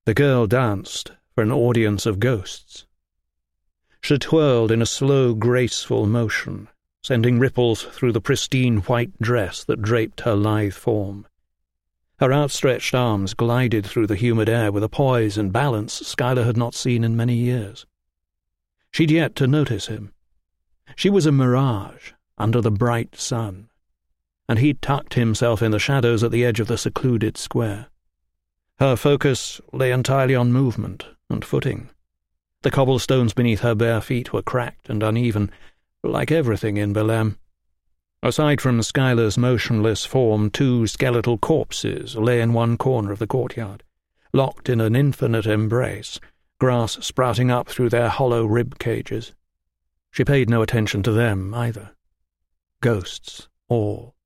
The girl danced for an audience of ghosts. She twirled in a slow, graceful motion, sending ripples through the pristine white dress that draped her lithe form. Her outstretched arms glided through the humid air with a poise and balance Skylar had not seen in many years. She'd yet to notice him. She was a mirage under the bright sun, and he tucked himself in the shadows at the edge of the secluded square. Her focus lay entirely on movement and footing. The cobblestones beneath her bare feet were cracked and uneven, like everything in Belem. Aside from Skylar's motionless form, 2 skeletal corpses lay in one corner of the courtyard, locked in an infinite embrace, grass sprouting up through their hollow rib cages. She paid no attention to them either. Ghosts, all.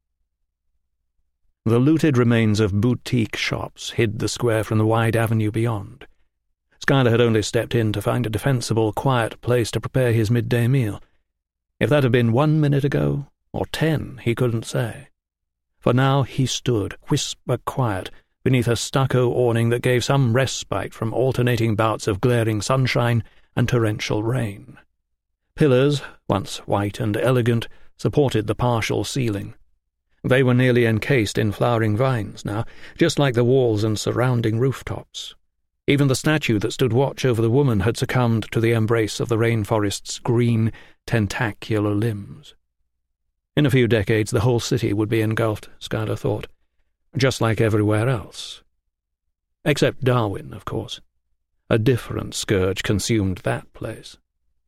The looted remains of boutique shops hid the square from the wide avenue beyond. Skylar had only stepped in to find a defensible, quiet place to prepare his midday meal. If that had been 1 minute ago, or 10, he couldn't say. For now he stood, whisper-quiet, beneath a stucco awning that gave some respite from alternating bouts of glaring sunshine and torrential rain. Pillars, once white and elegant, supported the partial ceiling. They were nearly encased in flowering vines now, just like the walls and surrounding rooftops. Even the statue that stood watch over the woman had succumbed to the embrace of the rainforest's green, tentacular limbs. In a few decades the whole city would be engulfed, Skylar thought, just like everywhere else. Except Darwin, of course. A different scourge consumed that place.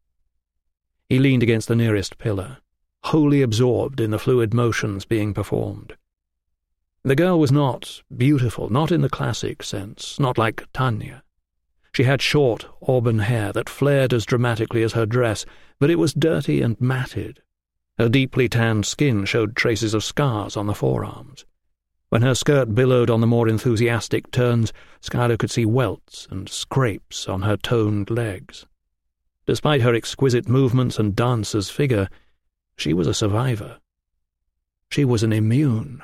He leaned against the nearest pillar, wholly absorbed in the fluid motions being performed. The girl was not beautiful, not in the classic sense, not like Tanya. She had short, auburn hair that flared as dramatically as her dress, but it was dirty and matted. Her deeply tanned skin showed traces of scars on the forearms. When her skirt billowed on the more enthusiastic turns, Skylar could see welts and scrapes on her toned legs. Despite her exquisite movements and dancer's figure, she was a survivor. She was an immune.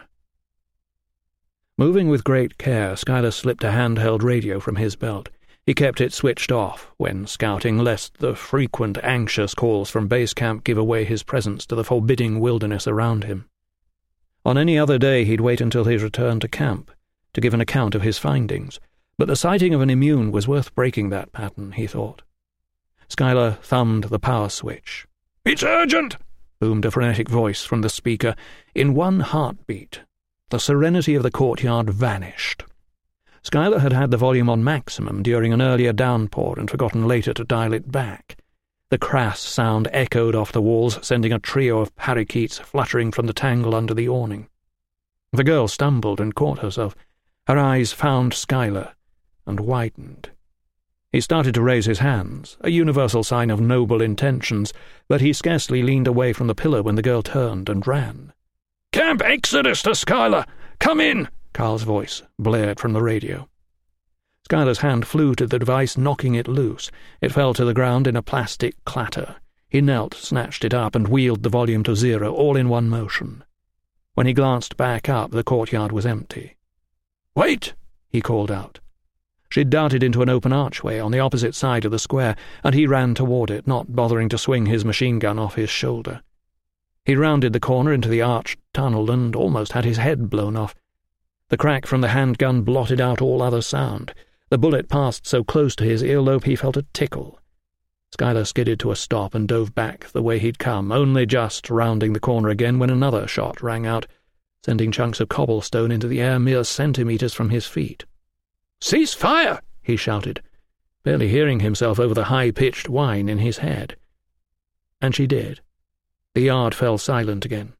Moving with great care, Skylar slipped a handheld radio from his belt. He kept it switched off when scouting, lest the frequent anxious calls from base camp give away his presence to the forbidding wilderness around him. On any other day he'd wait until his return to camp to give an account of his findings, but the sighting of an immune was worth breaking that pattern, he thought. Skylar thumbed the power switch. "It's urgent!" boomed a frenetic voice from the speaker. In one heartbeat, the serenity of the courtyard vanished. Skylar had had the volume on maximum during an earlier downpour and forgotten later to dial it back. The crass sound echoed off the walls, sending a trio of parakeets fluttering from the tangle under the awning. The girl stumbled and caught herself. Her eyes found Skylar and widened. He started to raise his hands, a universal sign of noble intentions, but he scarcely leaned away from the pillar when the girl turned and ran. "Camp Exodus to Skylar! Come in!" Carl's voice blared from the radio. Skylar's hand flew to the device, knocking it loose. It fell to the ground in a plastic clatter. He knelt, snatched it up, and wheeled the volume to 0, all in one motion. When he glanced back up, the courtyard was empty. "Wait!" he called out. She darted into an open archway on the opposite side of the square, and he ran toward it, not bothering to swing his machine gun off his shoulder. He rounded the corner into the arched tunnel and almost had his head blown off. The crack from the handgun blotted out all other sound. The bullet passed so close to his earlobe he felt a tickle. Skylar skidded to a stop and dove back the way he'd come, only just rounding the corner again when another shot rang out, sending chunks of cobblestone into the air mere centimetres from his feet. "Cease fire!" he shouted, barely hearing himself over the high-pitched whine in his head. And she did. The yard fell silent again.